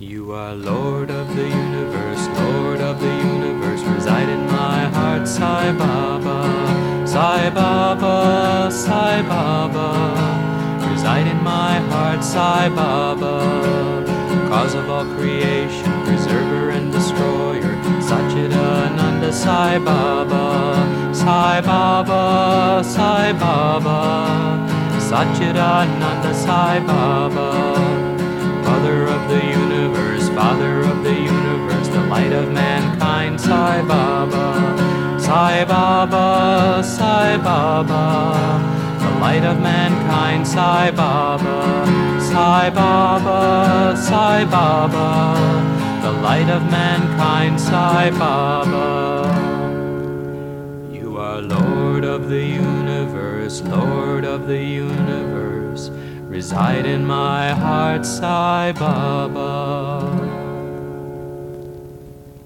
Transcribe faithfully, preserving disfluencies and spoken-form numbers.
You are Lord of the universe, Lord of the universe, reside in my heart, Sai Baba, Sai Baba, Sai Baba, reside in my heart, Sai Baba, cause of all creation, preserver and destroyer, Satchidananda Sai Baba, Sai Baba, Sai Baba, Satchidananda Sai Baba, Father of the universe, Father of the universe, the light of mankind, Sai Baba, Sai Baba, Sai Baba, the light of mankind, Sai Baba, Sai Baba, Sai Baba, the light of mankind, Sai Baba. You are Lord of the universe, Lord of the universe, reside in my heart, Sai Baba.